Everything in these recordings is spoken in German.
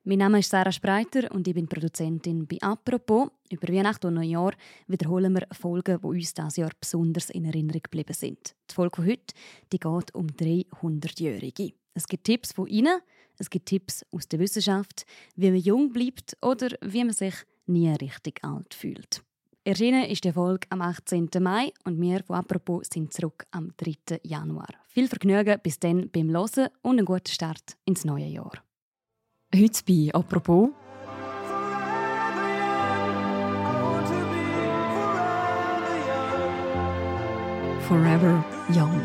Mein Name ist Sarah Spreiter und ich bin Produzentin bei «Apropos». Über Weihnachten und Neujahr wiederholen wir Folgen, die uns dieses Jahr besonders in Erinnerung geblieben sind. Die Folge von heute die geht um 300-Jährige. Es gibt Tipps von Ihnen, es gibt Tipps aus der Wissenschaft, wie man jung bleibt oder wie man sich nie richtig alt fühlt. Erschienen ist die Folge am 18. Mai und wir von «Apropos» sind zurück am 3. Januar. Viel Vergnügen bis dann beim Hören und einen guten Start ins neue Jahr. Heute bei «Apropos» Forever Young.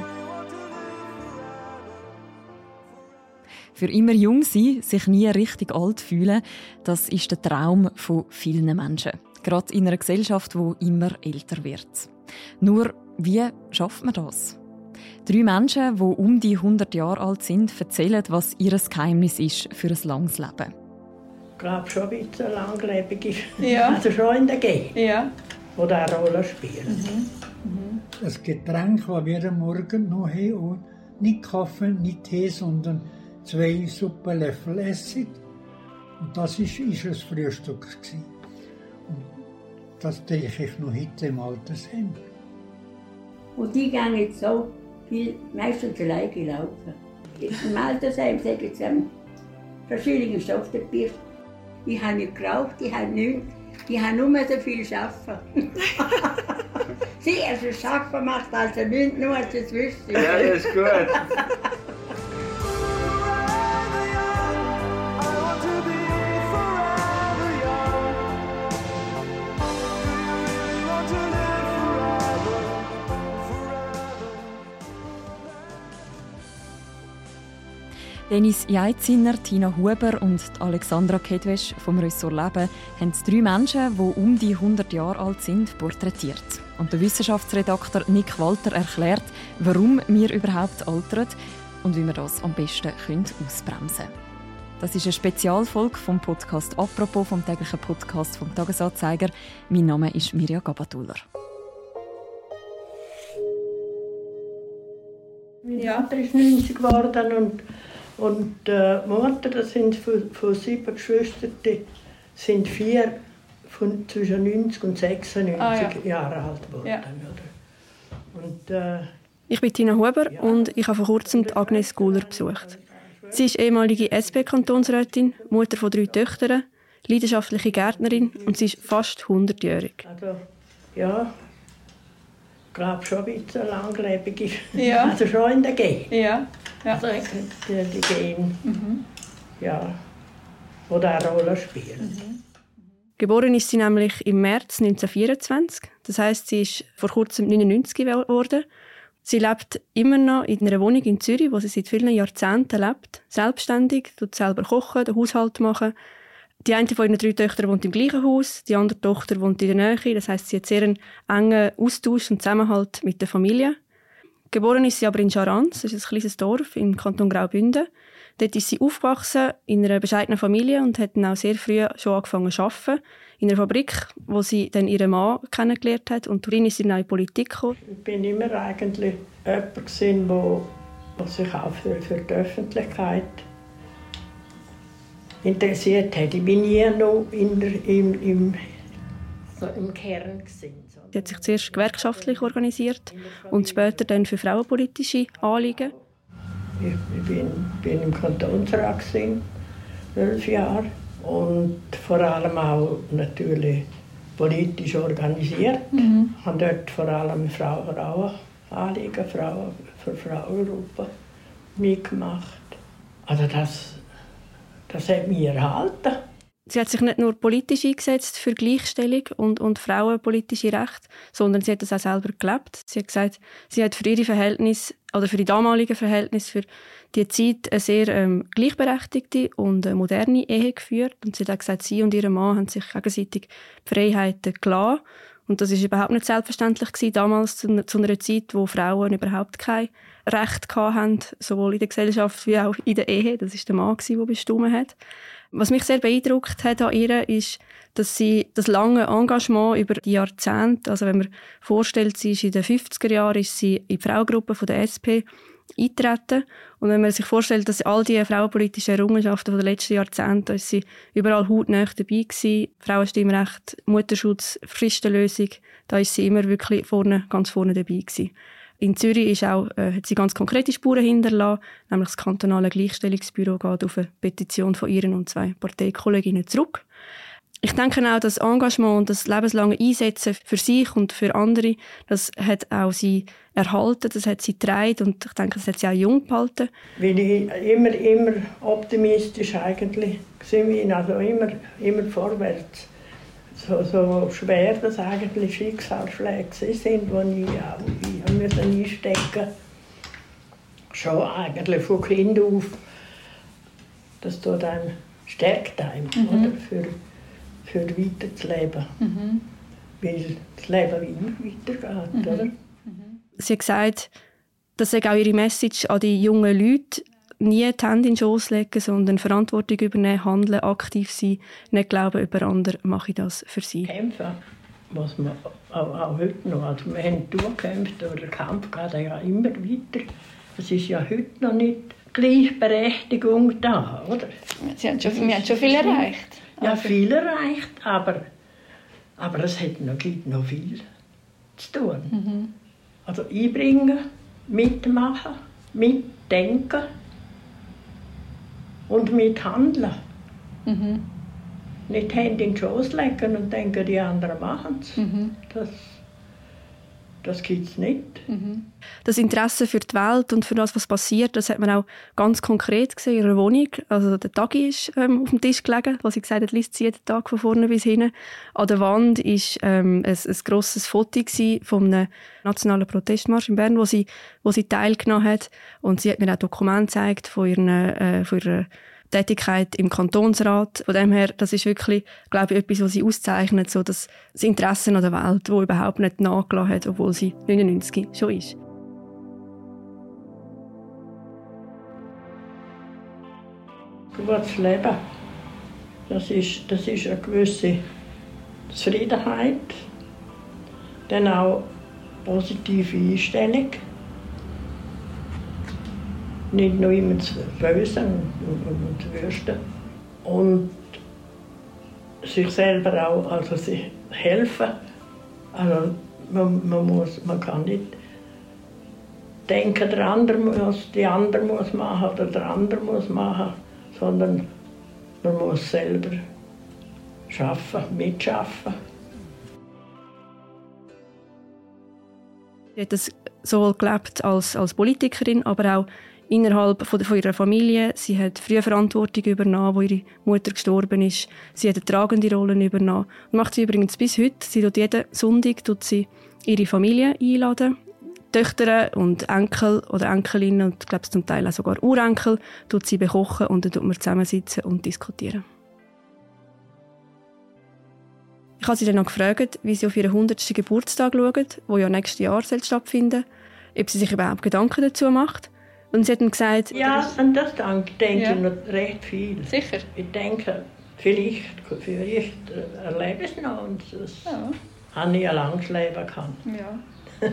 Für immer jung sein, sich nie richtig alt fühlen, das ist der Traum von vielen Menschen. Gerade in einer Gesellschaft, die immer älter wird. Nur, wie schafft man das? 3 Menschen, die um die 100 Jahre alt sind, erzählen, was ihr Geheimnis ist für ein langes Leben. Ich glaube schon ein bisschen langlebig ist. Ja. Also schon in der Gen, Ja. wo da eine Rolle spielt. Das Getränk, das wir am Morgen noch haben, und nicht Kaffee, nicht Tee, sondern 2 Suppenlöffel Essig. Und das war das Frühstück. Und das denke ich noch heute im Altersheim. Und die gehen jetzt so viel, meistens alleine gelaufen. Im Altersheim sagen sie, verschiedene Stoffpapier. Ich habe nicht geraucht, ich habe nichts. Ich habe nur so viel arbeiten. Sie also arbeiten macht also nichts, nur als das Wissen. Ja, das ist gut. Dennis Jaitziner, Tina Huber und Alexandra Kedwesch vom Ressort Leben haben 3 Menschen, die um die 100 Jahre alt sind, porträtiert. Und der Wissenschaftsredakteur Nick Walter erklärt, warum wir überhaupt altern und wie wir das am besten ausbremsen können. Das ist eine Spezialfolge vom Podcast «Apropos», vom täglichen Podcast vom «Tagesanzeiger». Mein Name ist Mirja Gabatuller. Mein Vater ist 90 geworden und die Mutter, das sind von 7 Geschwistern, sind 4 zwischen 90 und 96 Jahre alt geworden. Ja. Und, Ich bin Tina Huber und ich habe vor kurzem Agnes Guler besucht. Sie ist ehemalige SP-Kantonsrätin, Mutter von 3 Töchtern, leidenschaftliche Gärtnerin und sie ist fast 100-jährig. also, ja, ich glaube schon ein bisschen langlebig ist. Ja. Also schon in der Gen. Ja. Also die Gen, ja, wo da eine Rolle spielt. Geboren ist sie nämlich im März 1924. Das heisst, sie ist vor kurzem 99 geworden. Sie lebt immer noch in einer Wohnung in Zürich, wo sie seit vielen Jahrzehnten lebt. Selbstständig, tut selber kochen, den Haushalt machen. Die eine von ihren 3 Töchtern wohnt im gleichen Haus, die andere Tochter wohnt in der Nähe. Das heisst, sie hat sehr einen engen Austausch und Zusammenhalt mit der Familie. Geboren ist sie aber in Scharans, das ist ein kleines Dorf im Kanton Graubünden. Dort ist sie aufgewachsen in einer bescheidenen Familie und hat dann auch sehr früh schon angefangen zu arbeiten. In einer Fabrik, wo sie dann ihren Mann kennengelernt hat. Und darin ist sie dann auch in die Politik gekommen. Ich bin immer eigentlich jemand gewesen, der sich auch für die Öffentlichkeit interessiert hat. Ich bin nie noch im Kern gewesen. Sie hat sich zuerst gewerkschaftlich organisiert und später dann für frauenpolitische Anliegen. Ich bin im Kantonsrat 12 Jahre und vor allem auch natürlich politisch organisiert. Ich habe dort vor allem Frauenanliegen, für Frauengruppen mitgemacht. Also das hat mich erhalten. Sie hat sich nicht nur politisch eingesetzt für Gleichstellung und frauenpolitische Rechte, sondern sie hat das auch selber gelebt. Sie hat gesagt, sie hat für ihre Verhältnisse, oder für die damaligen Verhältnisse, für die Zeit eine sehr gleichberechtigte und moderne Ehe geführt. Und sie hat auch gesagt, sie und ihr Mann haben sich gegenseitig die Freiheiten gelassen. Und das war überhaupt nicht selbstverständlich gewesen, damals zu einer Zeit, wo Frauen überhaupt kein Recht hatten, sowohl in der Gesellschaft wie auch in der Ehe. Das war der Mann, der bestimmt hat. Was mich sehr beeindruckt hat an ihr, ist, dass sie das lange Engagement über die Jahrzehnte, also wenn man vorstellt, sie ist in den 50er Jahren ist sie in die Frauengruppe von der SP eintreten. Und wenn man sich vorstellt, dass all die frauenpolitischen Errungenschaften der letzten Jahrzehnte, da ist sie überall hautnah dabei gewesen. Frauenstimmrecht, Mutterschutz, Fristenlösung, da ist sie immer wirklich ganz vorne dabei gewesen. In Zürich hat sie ganz konkrete Spuren hinterlassen, nämlich das kantonale Gleichstellungsbüro geht auf eine Petition von ihr und 2 Parteikolleginnen zurück. Ich denke auch, das Engagement und das lebenslange Einsetzen für sich und für andere, das hat auch sie erhalten, das hat sie getragen und ich denke, das hat sie auch jung gehalten. Weil ich immer optimistisch eigentlich war, also immer vorwärts. So schwer das eigentlich Schicksalsschläge sind, die ich auch einstecken musste. Schon eigentlich von Kind auf. Das tut einem, stärkt einem, oder? Für weiterzuleben. Weil das Leben immer weitergeht. Oder? Sie hat gesagt, das sei auch ihre Message an die jungen Leute, nie die Hände in den Schoss legen, sondern Verantwortung übernehmen, handeln, aktiv sein, nicht glauben, über andere mache ich das für sie. Kämpfen muss man auch heute noch. Also wir haben durchgekämpft, aber der Kampf geht ja immer weiter. Es ist ja heute noch nicht Gleichberechtigung da, oder? Wir haben schon viel erreicht. Ja, viel erreicht, aber es gibt noch viel zu tun. Also einbringen, mitmachen, mitdenken und mithandeln. Nicht Hände in den Schoß legen und denken, die anderen machen es. Das gibt es nicht. Das Interesse für die Welt und für das, was passiert, das hat man auch ganz konkret gesehen in ihrer Wohnung. Also der Tagi ist auf dem Tisch gelegen, wo sie gesagt hat, liest sie jeden Tag von vorne bis hinten. An der Wand war ein grosses Foto von einem nationalen Protestmarsch in Bern, wo sie teilgenommen hat. Und sie hat mir auch Dokumente gezeigt von ihrer Tätigkeit im Kantonsrat. Von dem her, das ist wirklich, glaube ich, etwas, was sie auszeichnet, so das Interesse an der Welt, das überhaupt nicht nachgelassen hat, obwohl sie 99 schon ist. Gutes Leben, das ist eine gewisse Zufriedenheit, dann auch positive Einstellung. Nicht nur immer zu bösen und zu wüsten. Und sich selber auch, also sich helfen. Also man kann nicht denken, die andere muss machen oder der andere muss machen, sondern man muss selber mitschaffen. Sie hat das sowohl gelebt als Politikerin, aber auch innerhalb von ihrer Familie. Sie hat früh Verantwortung übernommen, als ihre Mutter gestorben ist. Sie hat eine tragende Rolle übernommen. Und macht sie übrigens bis heute. Sie tut jeden Sonntag ihre Familie einladen. Töchter und Enkel oder Enkelinnen und ich glaube zum Teil auch sogar Urenkel tut sie bekochen und dann tut man zusammensitzen und diskutieren. Ich habe sie dann noch gefragt, wie sie auf ihren 100. Geburtstag schauen, der ja nächstes Jahr stattfinden soll, ob sie sich überhaupt Gedanken dazu macht. Und sie hat dann gesagt... Ja, an das denke ich noch recht viel. Sicher? Ich denke, vielleicht erlebe ich es noch und das habe ich ein langes Leben gehabt. Ja.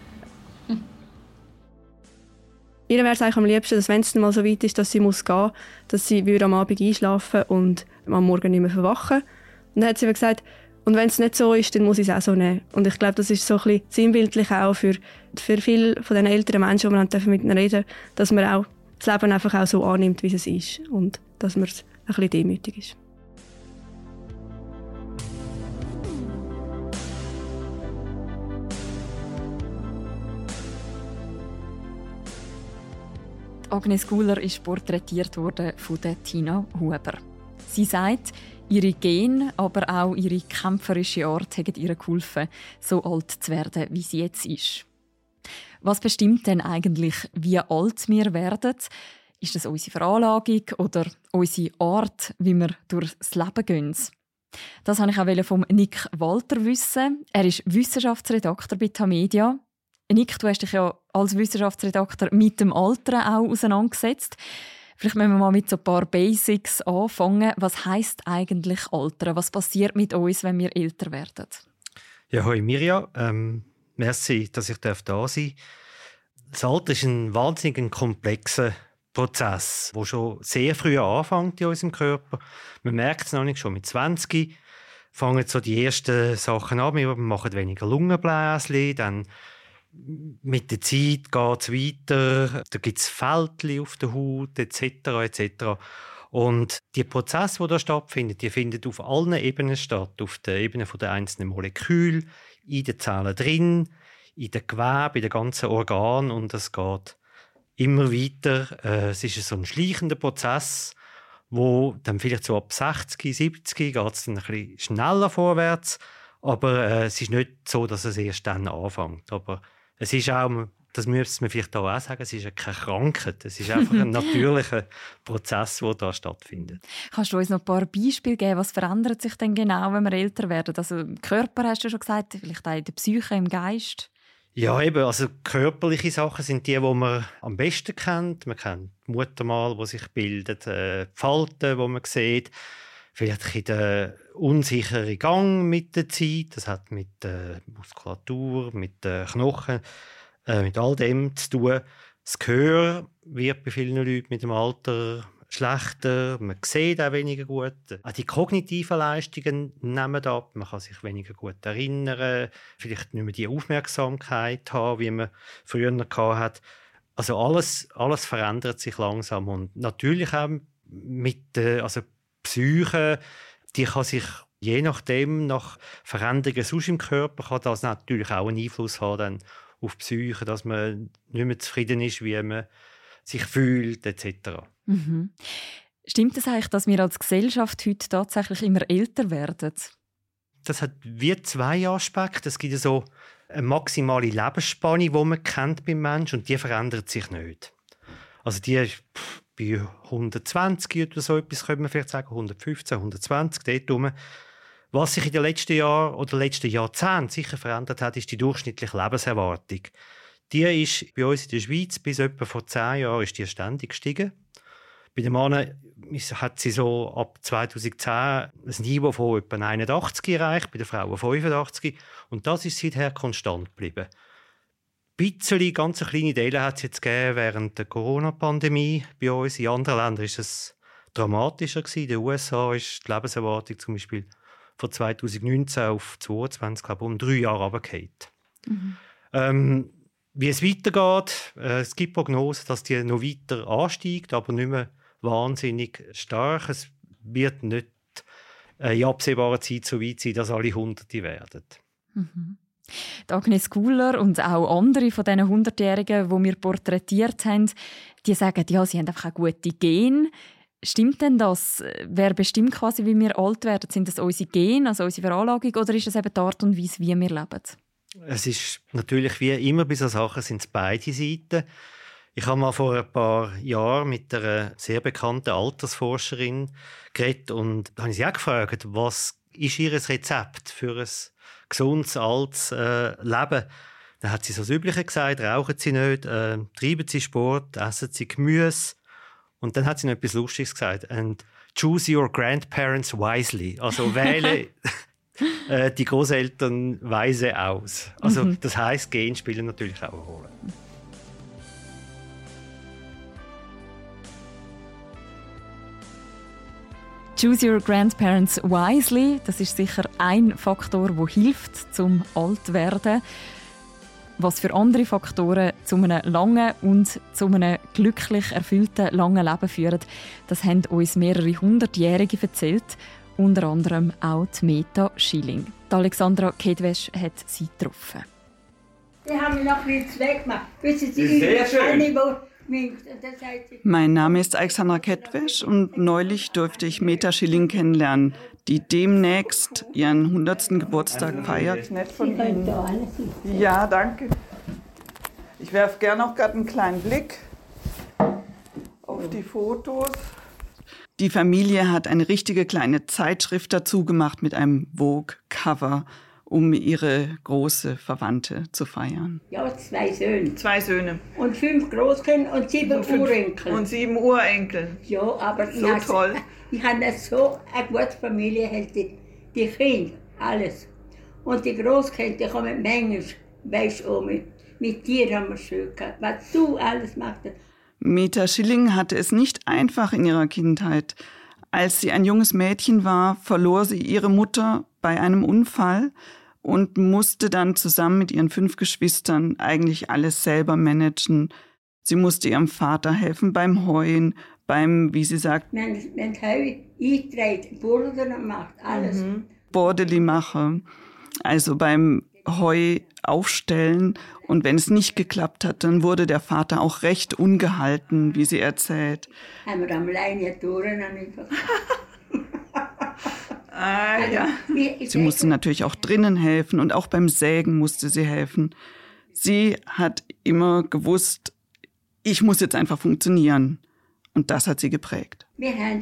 Ihr wäre es eigentlich am liebsten, dass wenn es mal so weit ist, dass sie gehen muss, dass sie am Abend einschlafen und am Morgen nicht mehr verwachen. Und dann hat sie gesagt, und wenn es nicht so ist, dann muss ich es auch so nehmen. Und ich glaube, das ist so ein bisschen sinnbildlich auch für viele von den älteren Menschen, die wir mit ihnen reden, dass man auch das Leben einfach auch so annimmt, wie es ist. Und dass man ein bisschen demütig ist. Agnes Guller ist porträtiert worden von der Tina Huber. Sie sagt, ihre Gene, aber auch ihre kämpferische Art haben ihr geholfen, so alt zu werden, wie sie jetzt ist. Was bestimmt denn eigentlich, wie alt wir werden? Ist das unsere Veranlagung oder unsere Art, wie wir durchs Leben gehen? Das wollte ich auch vom Nick Walter wissen. Er ist Wissenschaftsredakteur bei Tamedia. Nick, du hast dich ja als Wissenschaftsredakteur mit dem Alter auch auseinandergesetzt. Vielleicht müssen wir mal mit so ein paar Basics anfangen. Was heisst eigentlich Altern? Was passiert mit uns, wenn wir älter werden? Ja, hoi Mirja. Merci, dass ich da sein darf. Das Alter ist ein wahnsinnig komplexer Prozess, der schon sehr früh anfängt in unserem Körper. Man merkt es noch nicht, schon mit 20 fangen so die ersten Sachen an. Wir machen weniger Lungenbläschen, dann mit der Zeit geht es weiter. Da gibt es Fältchen auf der Haut etc. etc. Und die Prozesse, die da stattfinden, die finden auf allen Ebenen statt. Auf der Ebene der einzelnen Moleküle, in den Zellen drin, in den Geweben, in den ganzen Organen. Und es geht immer weiter. Es ist so ein schleichender Prozess, wo dann vielleicht so ab 60, 70 geht es dann ein bisschen schneller vorwärts. Aber es ist nicht so, dass es erst dann anfängt. Aber es ist auch, das müsste man vielleicht auch sagen, es ist ja keine Krankheit. Es ist einfach ein natürlicher Prozess, der da stattfindet. Kannst du uns noch ein paar Beispiele geben? Was verändert sich denn genau, wenn wir älter werden? Also im Körper hast du schon gesagt, vielleicht auch in der Psyche, im Geist? Ja, eben, also körperliche Sachen sind die man am besten kennt. Man kennt die Muttermal, die sich bildet, die Falten, die man sieht. Vielleicht der unsichere Gang mit der Zeit. Das hat mit der Muskulatur, mit den Knochen, mit all dem zu tun. Das Gehör wird bei vielen Leuten mit dem Alter schlechter. Man sieht auch weniger gut. Auch die kognitiven Leistungen nehmen ab. Man kann sich weniger gut erinnern. Vielleicht nicht mehr die Aufmerksamkeit haben, wie man früher hatte. Also alles verändert sich langsam. Und natürlich auch mit der Psyche, die kann sich je nachdem, nach Veränderungen sonst im Körper, kann das natürlich auch einen Einfluss haben dann auf die Psyche, dass man nicht mehr zufrieden ist, wie man sich fühlt, etc. Mhm. Stimmt es eigentlich, dass wir als Gesellschaft heute tatsächlich immer älter werden? Das hat wie zwei Aspekte. Es gibt so eine maximale Lebensspanne, die man kennt beim Menschen, und die verändert sich nicht. Also die ist bei 120 oder so etwas, könnte man vielleicht sagen, 115, 120, dort rum. Was sich in den letzten Jahren oder letzten Jahrzehnten sicher verändert hat, ist die durchschnittliche Lebenserwartung. Die ist bei uns in der Schweiz bis etwa vor 10 Jahren ist die ständig gestiegen. Bei den Männern hat sie so ab 2010 ein Niveau von etwa 81 erreicht, bei den Frauen 85. Und das ist seither konstant geblieben. Ein bisschen, ganz kleine Teile hat es jetzt gegeben während der Corona-Pandemie bei uns. In anderen Ländern war es dramatischer. In den USA ist die Lebenserwartung zum Beispiel von 2019 auf 2022, glaube ich, um 3 Jahre runtergefallen. Mhm. Wie es weitergeht, es gibt Prognosen, dass die noch weiter ansteigt, aber nicht mehr wahnsinnig stark. Es wird nicht in absehbarer Zeit so weit sein, dass alle Hunderte werden. Mhm. Agnes Guller und auch andere von diesen 100-Jährigen, die wir porträtiert haben, die sagen, ja, sie haben einfach auch gute Gene. Stimmt denn das? Wer bestimmt quasi, wie wir alt werden? Sind das unsere Gene, also unsere Veranlagung, oder ist das eben die Art und Weise, wie wir leben? Es ist natürlich wie immer bei solchen Sachen sind es beide Seiten. Ich habe mal vor ein paar Jahren mit einer sehr bekannten Altersforscherin geredet und da habe ich sie auch gefragt, was ist ihr Rezept für ein gesundes, altes Leben? Dann hat sie so das Übliche gesagt, rauchen Sie nicht, treiben Sie Sport, essen Sie Gemüse. Und dann hat sie noch etwas Lustiges gesagt. And choose your grandparents wisely. Also wähle die Großeltern weise aus. Also das heisst, Gene spielen natürlich auch eine Rolle. Choose your grandparents wisely. Das ist sicher ein Faktor, der hilft zum Altwerden. Was für andere Faktoren zu einem langen und zu einem glücklich erfüllten langen Leben führen, das haben uns mehrere 100-Jährige erzählt, unter anderem auch die Meta Schilling. Die Alexandra Kedwesch hat sie getroffen. Die haben mich noch ein bisschen weggemacht. Wissen Sie, sehr schön. Mein Name ist Alexandra Kedwesch und neulich durfte ich Meta Schilling kennenlernen, die demnächst ihren 100. Geburtstag feiert. Nett von Ihnen. Ja, danke. Ich werfe gerne noch gerade einen kleinen Blick auf die Fotos. Die Familie hat eine richtige kleine Zeitschrift dazu gemacht mit einem Vogue-Cover, um ihre große Verwandte zu feiern. Ja, 2 Söhne. 2 Söhne. Und 5 Großkinder und 7 Urenkel. Und 7 Urenkel. Ja, aber so toll. Ich habe so eine gute Familie, die Kinder, alles. Und die Großkinder, die kommen manchmal, weisst du, Mit dir haben wir es schön gehabt, was du alles machst. Meta Schilling hatte es nicht einfach in ihrer Kindheit. Als sie ein junges Mädchen war, verlor sie ihre Mutter bei einem Unfall und musste dann zusammen mit ihren 5 Geschwistern eigentlich alles selber managen. Sie musste ihrem Vater helfen beim Heuen, beim, wie sie sagt, wir haben Heu eingetragen, Borden gemacht, alles. Bordeli machen, also beim Heu aufstellen. Und wenn es nicht geklappt hat, dann wurde der Vater auch recht ungehalten, wie sie erzählt. Haben wir am Leine Toren einfach. Ja. Sie musste natürlich auch drinnen helfen und auch beim Sägen musste sie helfen. Sie hat immer gewusst, ich muss jetzt einfach funktionieren. Und das hat sie geprägt. Wir haben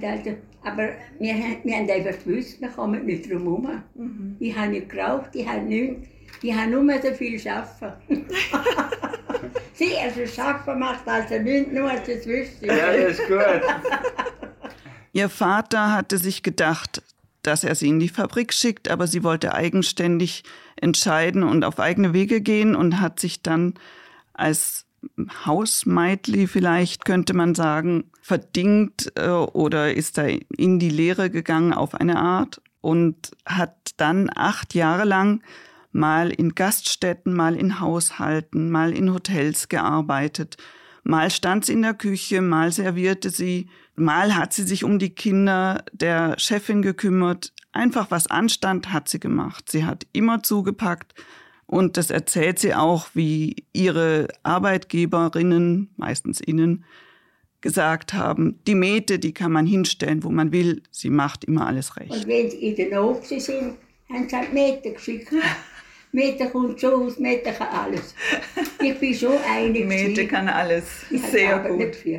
einfach gewusst, wir kommen nicht drum herum. Ich habe nicht geraucht, ich habe nichts. Ich habe nur so viel arbeiten. Sie, also arbeiten macht also nichts, nur als das wüsste. Ja, das ist gut. Ihr Vater hatte sich gedacht, dass er sie in die Fabrik schickt, aber sie wollte eigenständig entscheiden und auf eigene Wege gehen und hat sich dann als Hausmeitli, vielleicht könnte man sagen, verdingt oder ist da in die Lehre gegangen auf eine Art und hat dann 8 Jahre lang mal in Gaststätten, mal in Haushalten, mal in Hotels gearbeitet. Mal stand sie in der Küche, mal servierte sie, mal hat sie sich um die Kinder der Chefin gekümmert. Einfach was anstand, hat sie gemacht. Sie hat immer zugepackt und das erzählt sie auch, wie ihre Arbeitgeberinnen, meistens innen, gesagt haben, die Mete, die kann man hinstellen, wo man will, sie macht immer alles recht. Und wenn sie in der Not sind, haben sie halt Mete geschickt. Mete kommt schon aus, Mete kann alles. Ich bin schon einig. Mete kann alles. Sehr gut. Nicht viel.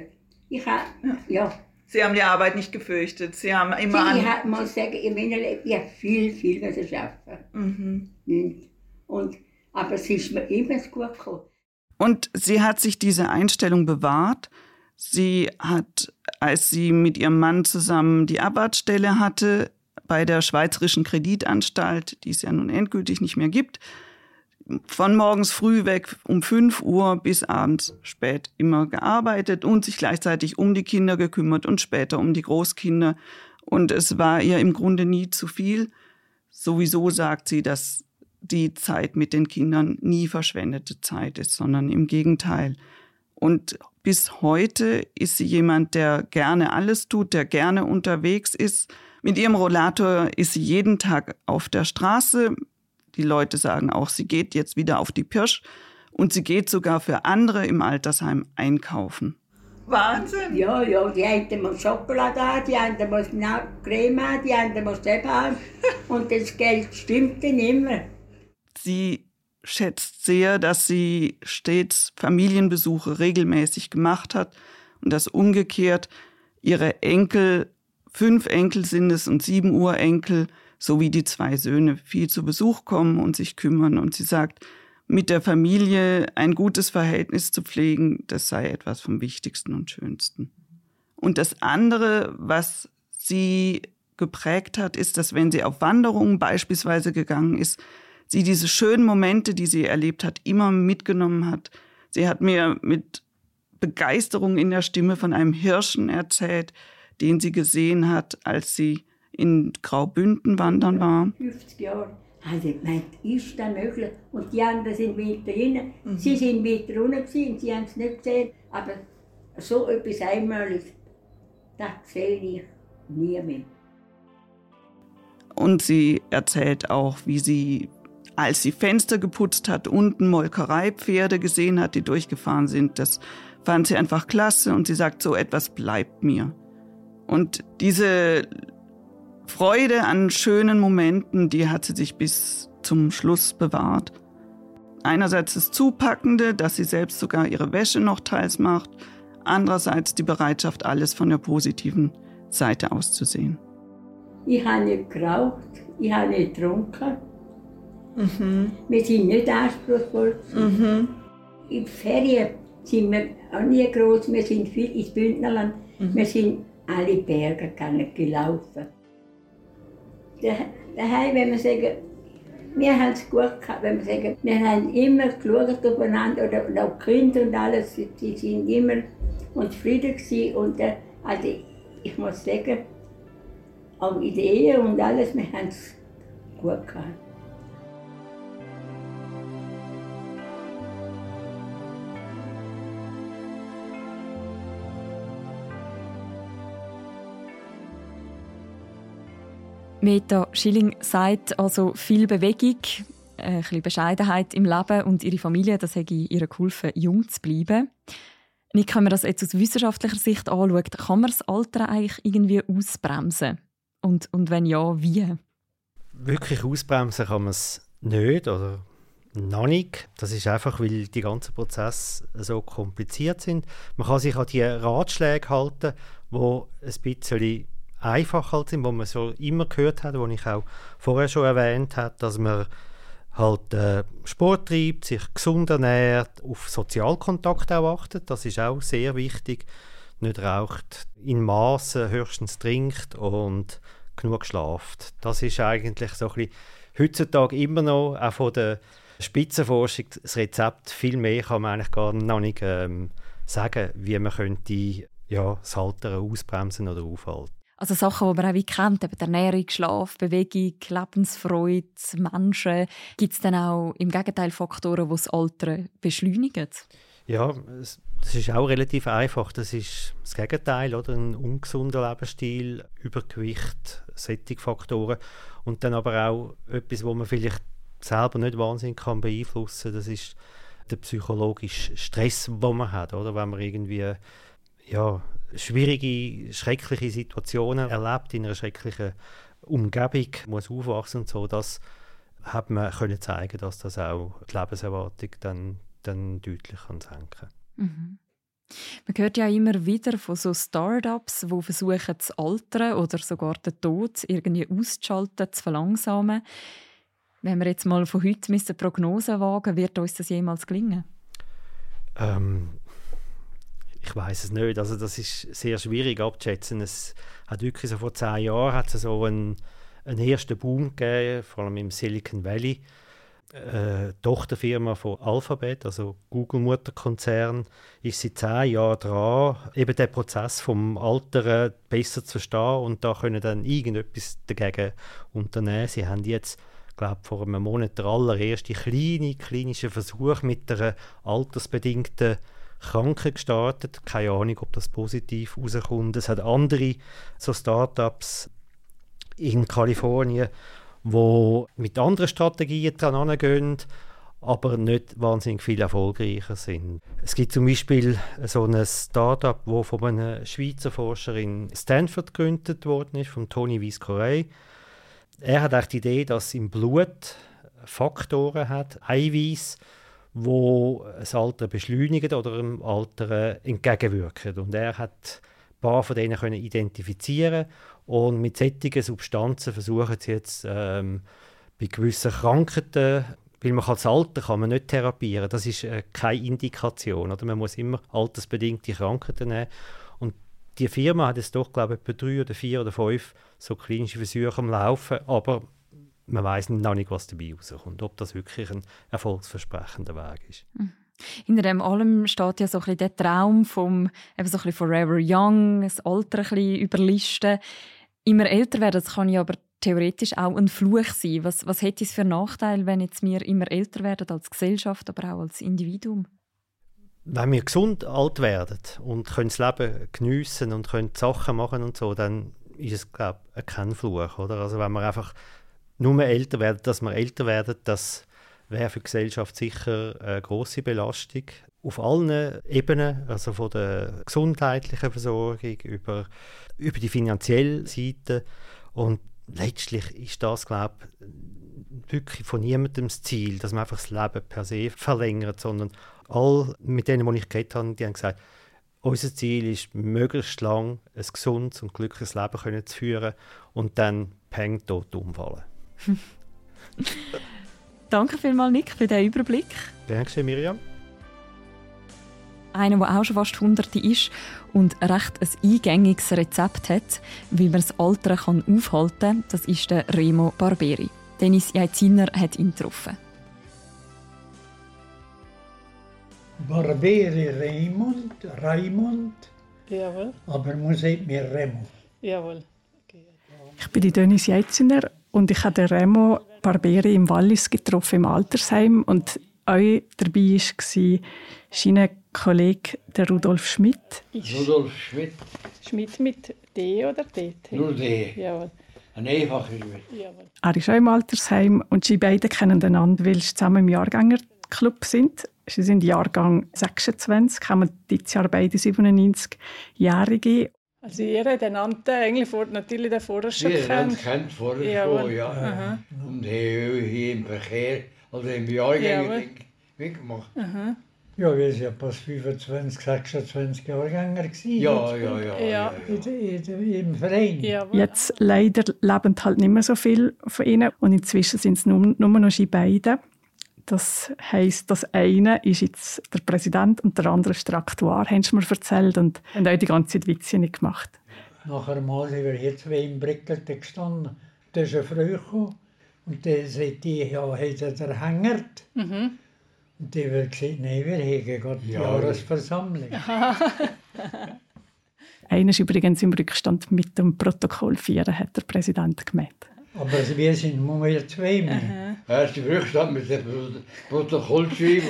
Ja. Sie haben die Arbeit nicht gefürchtet. Sie haben immer Ich muss sagen, in meinem Leben, ich habe viel arbeiten. Aber es ist mir immer gut gekommen. Und sie hat sich diese Einstellung bewahrt. Sie hat, als sie mit ihrem Mann zusammen die Abartstelle hatte, bei der Schweizerischen Kreditanstalt, die es ja nun endgültig nicht mehr gibt, von morgens früh weg um 5 Uhr bis abends spät immer gearbeitet und sich gleichzeitig um die Kinder gekümmert und später um die Großkinder. Und es war ihr im Grunde nie zu viel. Sowieso sagt sie, dass die Zeit mit den Kindern nie verschwendete Zeit ist, sondern im Gegenteil. Und bis heute ist sie jemand, der gerne alles tut, der gerne unterwegs ist. Mit ihrem Rollator ist sie jeden Tag auf der Straße. Die Leute sagen auch, sie geht jetzt wieder auf die Pirsch. Und sie geht sogar für andere im Altersheim einkaufen. Wahnsinn! Ja, die einen muss Schokolade haben, die anderen muss Creme haben, die anderen muss Zäpfe haben. Und das Geld stimmte nicht mehr. Sie schätzt sehr, dass sie stets Familienbesuche regelmäßig gemacht hat und dass umgekehrt ihre Enkel, 5 Enkel sind es und 7 Urenkel, sowie die 2 Söhne viel zu Besuch kommen und sich kümmern. Und sie sagt, mit der Familie ein gutes Verhältnis zu pflegen, das sei etwas vom Wichtigsten und Schönsten. Und das andere, was sie geprägt hat, ist, dass wenn sie auf Wanderungen beispielsweise gegangen ist, sie diese schönen Momente, die sie erlebt hat, immer mitgenommen hat. Sie hat mir mit Begeisterung in der Stimme von einem Hirschen erzählt, den sie gesehen hat, als sie in Graubünden wandern war. 50 Jahre. Also ich meine, ist das möglich? Und die anderen sind weiter hinten. Sie sind weiter unten und sie haben es nicht gesehen. Aber so etwas Einmaliges, das sehe ich nie mehr. Und sie erzählt auch, wie sie, als sie Fenster geputzt hat, unten Molkereipferde gesehen hat, die durchgefahren sind. Das fand sie einfach klasse und sie sagt, so etwas bleibt mir. Und diese Freude an schönen Momenten, die hat sie sich bis zum Schluss bewahrt. Einerseits das Zupackende, dass sie selbst sogar ihre Wäsche noch teils macht. Andererseits die Bereitschaft, alles von der positiven Seite aus zu sehen. Ich habe nicht geraucht, ich habe nicht getrunken. Wir sind nicht anspruchsvoll. In den Ferien sind wir auch nie groß, wir sind viel ins Bündnerland. Wir sind alle Berge gegangen, gelaufen. Daheim, wenn wir sagen, Wir haben es gut gehabt, wenn wir sagen, wir haben immer geschaut aufeinander, oder auch die Kinder und alles, die sind immer und zufrieden gewesen. Und also ich muss sagen, auch in der Ehe und alles, wir haben es gut gehabt. Meta Schilling sagt also viel Bewegung, ein bisschen Bescheidenheit im Leben und ihre Familie, das hat ihr geholfen, jung zu bleiben. Nick, wenn man das jetzt aus wissenschaftlicher Sicht anschaut, kann man das Alter eigentlich irgendwie ausbremsen? Und wenn ja, wie? Wirklich ausbremsen kann man es nicht oder noch nicht. Das ist einfach, weil die ganzen Prozesse so kompliziert sind. Man kann sich an die Ratschläge halten, die ein bisschen einfach halt sind, die man so immer gehört hat, die ich auch vorher schon erwähnt habe, dass man halt Sport treibt, sich gesund ernährt, auf Sozialkontakt auch achtet, das ist auch sehr wichtig, nicht raucht, in Maßen höchstens trinkt und genug schlaft. Das ist eigentlich so ein bisschen heutzutage immer noch, auch von der Spitzenforschung, das Rezept. Viel mehr kann man eigentlich gar noch nicht sagen, wie man könnte das Altern ausbremsen oder aufhalten. Also Sachen, die man auch wie kennt, eben Ernährung, Schlaf, Bewegung, Lebensfreude, Menschen. Gibt es dann auch im Gegenteil Faktoren, die das Altern beschleunigen? Ja, das ist auch relativ einfach. Das ist das Gegenteil, oder? Ein ungesunder Lebensstil, Übergewicht, solche Faktoren. Und dann aber auch etwas, wo man vielleicht selber nicht wahnsinnig beeinflussen kann, das ist der psychologische Stress, den man hat, oder? Wenn man irgendwie schwierige, schreckliche Situationen erlebt, in einer schrecklichen Umgebung, muss aufwachsen und so, das hat man können zeigen, dass das auch die Lebenserwartung dann deutlich senken kann. Mhm. Man hört ja immer wieder von so Start-ups, die versuchen, das Altern oder sogar den Tod irgendwie auszuschalten, zu verlangsamen. Wenn wir jetzt mal von heute Prognosen wagen, wird uns das jemals gelingen? Ich weiß es nicht. Also das ist sehr schwierig abzuschätzen. Es hat wirklich so vor 10 Jahren hat es so einen ersten Boom gegeben, vor allem im Silicon Valley. Tochterfirma von Alphabet, also Google-Mutterkonzern, ist seit 10 Jahren dran, eben den Prozess vom Altern besser zu verstehen und da können dann irgendetwas dagegen unternehmen. Sie haben jetzt, glaube vor einem Monat der allererste klinische Versuch mit einer altersbedingten Krankheit gestartet. Keine Ahnung, ob das positiv rauskommt. Es hat andere so Start-ups in Kalifornien, die mit anderen Strategien dran herangehen, aber nicht wahnsinnig viel erfolgreicher sind. Es gibt zum Beispiel so ein Start-up, das von einem Schweizer Forscher in Stanford gegründet worden ist, von Tony Viscorey. Er hat auch die Idee, dass im Blut Faktoren hat, Eiweiß, wo das Alter beschleunigen oder dem Alter entgegenwirken. Und er hat ein paar von denen können identifizieren und mit solchen Substanzen versuchen sie jetzt bei gewissen Krankheiten, weil man das Alter kann man nicht therapieren, das ist keine Indikation, oder? Man muss immer altersbedingte Krankheiten nehmen. Und die Firma hat jetzt doch, glaube ich, etwa 3 oder 4 oder 5 so klinische Versuche am Laufen, aber man weiss noch nicht, was dabei rauskommt, ob das wirklich ein erfolgsversprechender Weg ist. Hinter dem allem steht ja so ein bisschen der Traum vom eben so ein bisschen Forever Young, das Alter ein bisschen überlisten. Immer älter werden, das kann ja aber theoretisch auch ein Fluch sein. Was hätte es für Nachteile, wenn jetzt wir immer älter werden als Gesellschaft, aber auch als Individuum? Wenn wir gesund alt werden und können das Leben geniessen und können Sachen machen und so, dann ist es, glaube ich, kein Fluch, oder? Also wenn wir einfach nur älter werden, dass wir älter werden, das wäre für die Gesellschaft sicher eine grosse Belastung. Auf allen Ebenen, also von der gesundheitlichen Versorgung über die finanzielle Seite. Und letztlich ist das, glaube ich, wirklich von niemandem das Ziel, dass man einfach das Leben per se verlängert, sondern alle, mit denen, die ich geredet habe, die haben gesagt, unser Ziel ist, möglichst lang ein gesundes und glückliches Leben zu führen und dann peng tot umfallen. Danke vielmals, Nick, für diesen Überblick. Danke, Miriam. Einer, der auch schon fast Hunderte ist und recht ein eingängiges Rezept hat, wie man das Altern aufhalten kann, das ist der Remo Barberi. Dennis Jaiziner hat ihn getroffen. Barbieri Raimund. Jawohl. Aber man sagt mir Remo. Jawohl. Okay. Ich bin die Dennis Jaiziner und ich habe den Remo Barbieri im Wallis getroffen, im Altersheim. Und auch dabei war sein Kollege, der Rudolf Schmidt. Rudolf Schmidt. Schmidt mit D oder DT? Nur D. Jawohl. Ein einfacher Schmidt. Jawohl. Er ist auch im Altersheim und sie beide kennen einander, weil sie zusammen im Jahrgängerclub sind. Sie sind Jahrgang 26, haben dieses Jahr beide 97-Jährige. Also ihr habt einander eigentlich natürlich vorher schon gekannt? Wir kennt vorher schon, ja. Und hier im Verkehr, also im Jahrgänger mitgemacht. Ja, wir waren ja fast 25, 26 Jahrgänger. Ja. Im Verein. Ja, jetzt leider leben halt nicht mehr so viel von ihnen und inzwischen sind es nur noch sie beide. Das heisst, das eine ist jetzt der Präsident und der andere ist der Aktuar, haben sie mir erzählt und haben auch die ganze Zeit Witze nicht gemacht. Nachher mal sind wir hier zwei im Brickelte gestanden. Da ist eine Frau gekommen und die sagt, hat er hängert. Und die wird gesagt, nein, wir haben gerade die Jahresversammlung. Einer ist übrigens im Rückstand mit dem Protokoll 4, hat der Präsident gemeint. Aber wir sind nur zwei mehr. Er ist im Rückstand mit dem Protokoll schreiben.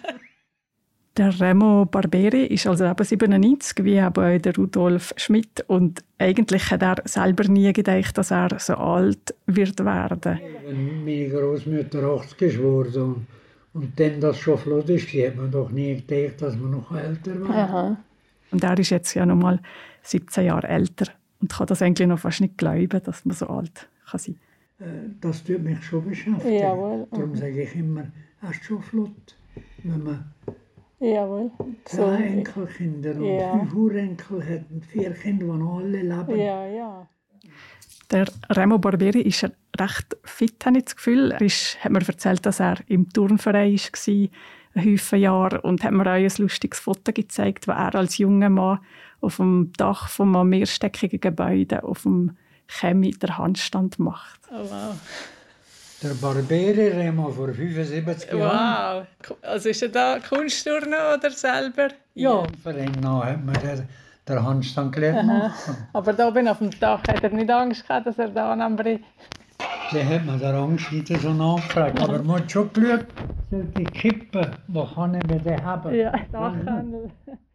Der Remo Barbieri ist also eben 97, wie auch der Rudolf Schmidt. Und eigentlich hat er selber nie gedacht, dass er so alt wird werden. Wenn meine Großmutter 80 ist geworden und dann das schon flott ist, hat man doch nie gedacht, dass man noch älter wird. Und er ist jetzt ja noch mal 17 Jahre älter und kann das eigentlich noch fast nicht glauben, dass man so alt kann sein. Das tut mich schon beschäftigen. Jawohl. Darum sage ich immer, er ist schon flott, wenn man Jawohl. 10 Enkelkinder und 5 Urenkel hat und 4 Kinder, die noch alle leben. Ja. Der Remo Barbieri ist recht fit, habe ich das Gefühl. Er hat mir erzählt, dass er im Turnverein war, ein Haufen Jahre, und hat mir auch ein lustiges Foto gezeigt, wo er als junger Mann auf dem Dach von einem mehrstöckigen Gebäude auf dem Chemie den Handstand macht. Oh wow. Der Barbieri Remo vor 75 Jahren. Wow. Also ist er da Kunstturner oder selber? Ja, im Verein hat man den Handstand gelernt machen. Aber da oben auf dem Dach hat er nicht Angst gehabt, dass er da am Brett. Dann hat man den Angst nicht so nachgefragt. Aber man hat schon geschaut, die Kippen, die kann ich mit denen haben. Ja, Dachhandel.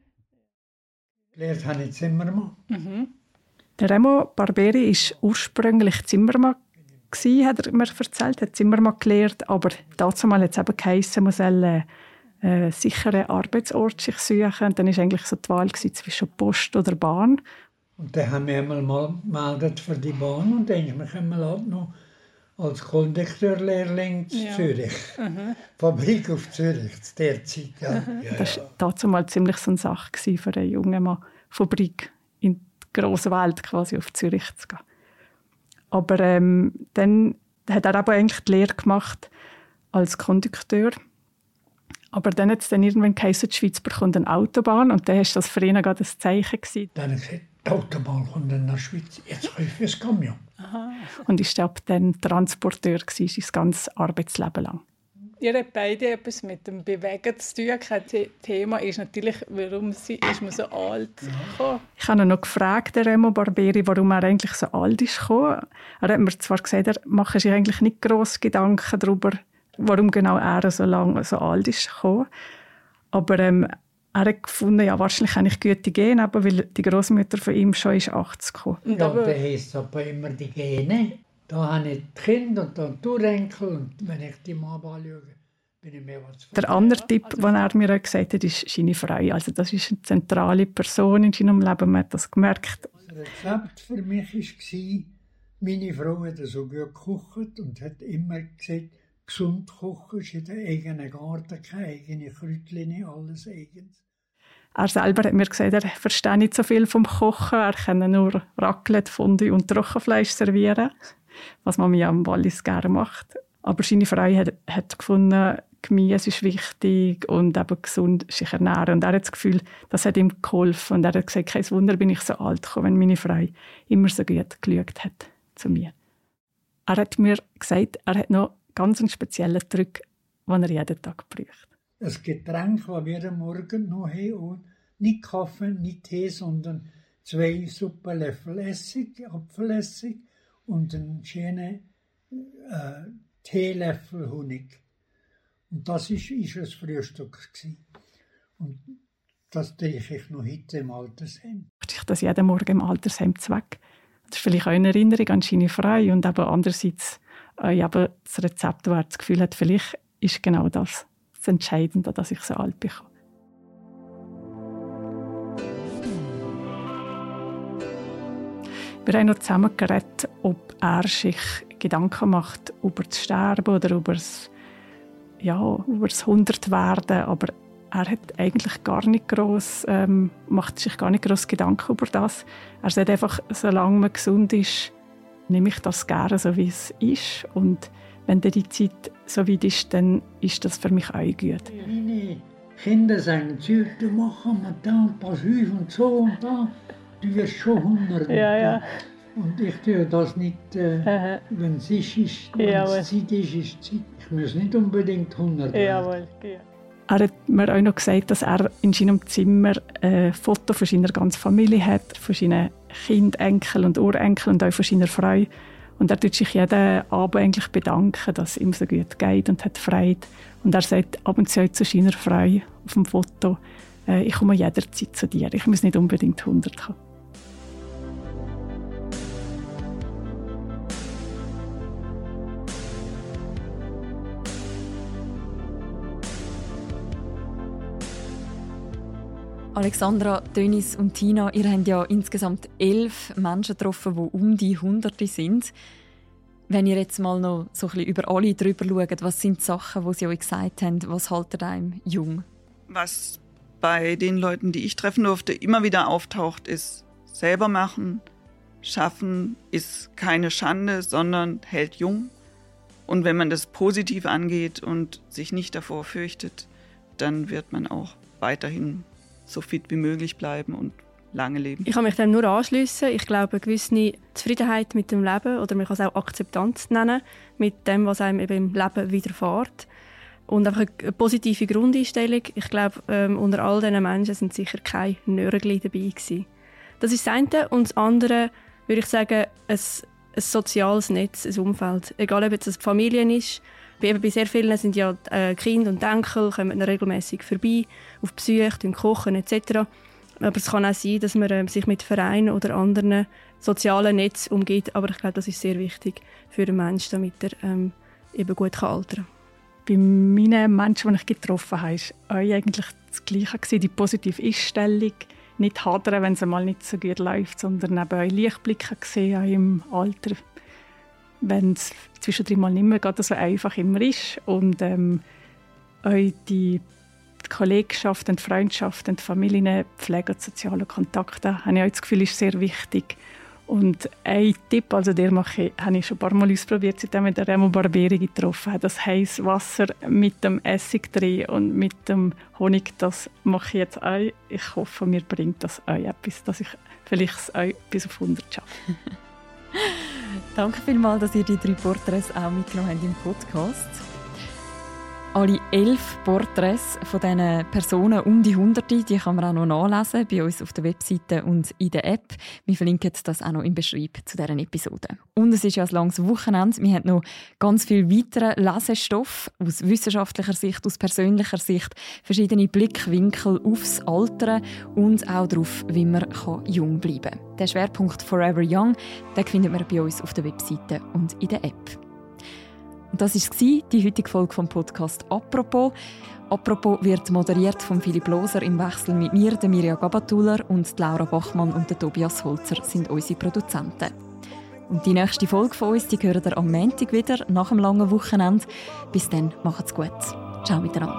Gelernt habe ich Zimmermann. Der Remo Barbieri war ursprünglich Zimmermann, hat er mir erzählt, hat Zimmermann gelernt, aber dazu mal jetzt eben geheissen, man soll einen sicheren Arbeitsort sich suchen. Und dann war eigentlich so die Wahl zwischen Post oder Bahn. Und dann haben wir mal gemeldet für die Bahn und dann kommen wir halt noch als Kondukteurlehrling zu Zürich. Fabrik auf Zürich, zu der Zeit. Ja. Das war dazu mal ziemlich so eine Sache für einen jungen Mann, Fabrik in die grosse Welt quasi auf Zürich zu gehen. Aber dann hat er aber eigentlich die Lehre gemacht als Kondukteur. Aber dann hat es dann irgendwann geheißen, die Schweiz bekommt eine Autobahn. Und dann war das für ihn gerade ein Zeichen gewesen. Dann hat er gesagt, die Autobahn kommt in der Schweiz, jetzt kaufe ich ein Camion. Und ist ab dann Transporteur gewesen, sein ganzes Arbeitsleben lang. Ihr habt beide etwas mit dem Bewegen zu tun. Kein Thema ist natürlich, warum ist man so alt gekommen? Ich habe ihn noch gefragt, Remo Barbieri, warum er eigentlich so alt ist gekommen. Er hat mir zwar gesagt, er mache sich eigentlich nicht grosse Gedanken darüber, warum genau er so lange so alt ist gekommen. Aber er hat gefunden, ja, wahrscheinlich habe ich gute Gene, weil die Großmutter von ihm schon ist 80 gekommen. Ja, da heisst es aber immer die Gene. Da habe ich die Kinder und dann die Urenkel. Und wenn ich die mal anschaue, bin ich mehr was. Der andere Tipp, den er mir gesagt hat, ist seine Frau. Also das ist eine zentrale Person in seinem Leben. Man hat das gemerkt. Das Rezept für mich war, meine Frau hat so gut gekocht und hat immer gesagt, gesund kochen ist in der eigenen Garten, keine eigene Kräutchen, alles eigens. Er selber hat mir gesagt, er verstehe nicht so viel vom Kochen. Er kann nur Raclette, Fondue und Trockenfleisch servieren, was man mir am Wallis gerne macht. Aber seine Frau hat gefunden, Gemüse ist wichtig und eben gesund sich ernähren. Und er hat das Gefühl, das hat ihm geholfen. Und er hat gesagt, kein Wunder bin ich so alt gekommen, wenn meine Frau immer so gut geschaut hat zu mir. Er hat mir gesagt, er hat noch ganz einen speziellen Trick, den er jeden Tag braucht. Das Getränk, das wir am Morgen noch haben, nicht Kaffee, nicht Tee, sondern 2 Suppenlöffel Essig, Apfelessig und einen schönen Teelöffel Honig. Und das ist das Frühstück gewesen. Und das trinke ich noch heute im Altersheim. Ich das jeden Morgen im Altersheim weg. Das ist vielleicht auch eine Erinnerung an Schiene frei und eben andererseits eben das Rezept, wo er das Gefühl hat, vielleicht ist genau das Entscheidende, dass ich so alt bin. Wir haben noch zusammen geredet, ob er sich Gedanken macht über das Sterben oder über das 100-Werden, aber er hat eigentlich macht sich gar nicht gross Gedanken über das. Er sagt einfach, solange man gesund ist, nehme ich das gerne so, wie es ist. Und wenn dann die Zeit so weit ist, dann ist das für mich auch gut. Meine Kinder sagen, du machen wir da ein paar Hüfe und so und da. Du wirst schon 100. Ja. Und ich tue das nicht, wenn es ist, wenn es Zeit ist Zeit. Ich muss nicht unbedingt 100 werden. Jawohl, ja. Er hat mir auch noch gesagt, dass er in seinem Zimmer ein Foto von seiner ganzen Familie hat, von seinen Kindern, Enkel und Urenkel und auch von seiner Frau. Und er tut sich jeden Abend eigentlich bedanken, dass es ihm so gut geht und hat Freude. Und er sagt ab und zu zu seiner Frau auf dem Foto, ich komme jederzeit zu dir, ich muss nicht unbedingt 100 kommen. Alexandra, Dennis und Tina, ihr habt ja insgesamt 11 Menschen getroffen, die um die 100 sind. Wenn ihr jetzt mal noch so ein bisschen über alle drüber schaut, was sind die Sachen, die sie euch gesagt haben, was haltet einem jung? Was bei den Leuten, die ich treffen durfte, immer wieder auftaucht, ist selber machen, schaffen ist keine Schande, sondern hält jung. Und wenn man das positiv angeht und sich nicht davor fürchtet, dann wird man auch weiterhin so fit wie möglich bleiben und lange leben. Ich kann mich dem nur anschliessen. Ich glaube, eine gewisse Zufriedenheit mit dem Leben, oder man kann es auch Akzeptanz nennen, mit dem, was einem eben im Leben widerfährt. Und einfach eine positive Grundeinstellung. Ich glaube, unter all diesen Menschen sind sicher keine Nörgeli dabei gewesen. Das ist das eine. Und das andere, würde ich sagen, ein soziales Netz, ein Umfeld. Egal, ob es eine Familie ist. Bei sehr vielen sind ja Kinder und Enkel, kommen regelmäßig vorbei, auf Besuch, kochen etc. Aber es kann auch sein, dass man sich mit Vereinen oder anderen sozialen Netzen umgeht. Aber ich glaube, das ist sehr wichtig für den Menschen, damit er eben gut altern kann. Bei meinen Menschen, die ich getroffen habe, war eigentlich das Gleiche, die positive Einstellung. Nicht hadern, wenn es mal nicht so gut läuft, sondern eben auch Lichtblicke gesehen im Alter. Wenn es zwischendrin mal nicht mehr geht, so einfach immer ist. Und auch die Kollegschaft, die Freundschaft, die Familien, Pflege und soziale Kontakte, habe ich auch das Gefühl, ist sehr wichtig. Und ein Tipp, also der habe ich schon ein paar Mal ausprobiert, seitdem ich den Remo Barberi getroffen habe. Das heißes Wasser mit dem Essig drin und mit dem Honig, das mache ich jetzt auch. Ich hoffe, mir bringt das auch etwas, dass ich vielleicht auch bis auf 100 schaffe. Danke vielmals, dass ihr die 3 Porträts auch mitgenommen habt im Podcast. Alle 11 Porträts von diesen Personen um die 100, die kann man auch noch nachlesen bei uns auf der Webseite und in der App. Wir verlinken das auch noch im Beschreib zu dieser Episode. Und es ist ja ein langes Wochenende. Wir haben noch ganz viel weiteren Lesestoff aus wissenschaftlicher Sicht, aus persönlicher Sicht, verschiedene Blickwinkel aufs Alter und auch darauf, wie man jung bleiben kann. Der Schwerpunkt Forever Young, den findet man bei uns auf der Webseite und in der App. Und das war die heutige Folge vom Podcast «Apropos». «Apropos» wird moderiert von Philipp Loser im Wechsel mit mir, der Mirja Gabatuller, und Laura Bachmann und der Tobias Holzer sind unsere Produzenten. Und die nächste Folge von uns, die hört ihr am Montag wieder, nach einem langen Wochenende. Bis dann, macht's gut. Ciao miteinander.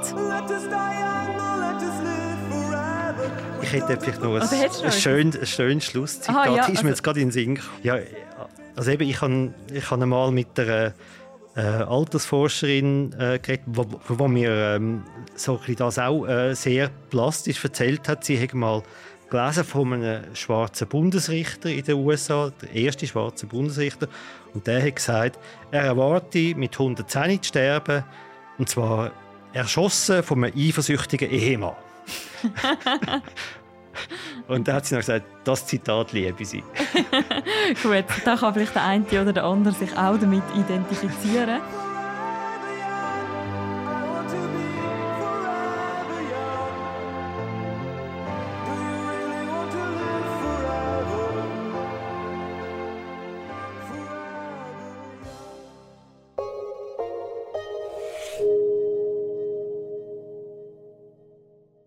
Ich hätte vielleicht noch ein schönes Schlusszitat. Ja, ist mir jetzt gerade in den Sinn. Ja, also eben, ich habe einmal mit der Altersforscherin geredet, wo mir so das auch sehr plastisch erzählt hat. Sie hat mal gelesen von einem schwarzen Bundesrichter in den USA, der erste schwarze Bundesrichter. Und der hat gesagt, er erwarte mit 110 zu sterben, und zwar erschossen von einem eifersüchtigen Ehemann. Und dann hat sie noch gesagt, das Zitat liebe sie. Gut, da kann vielleicht der eine oder der andere sich auch damit identifizieren.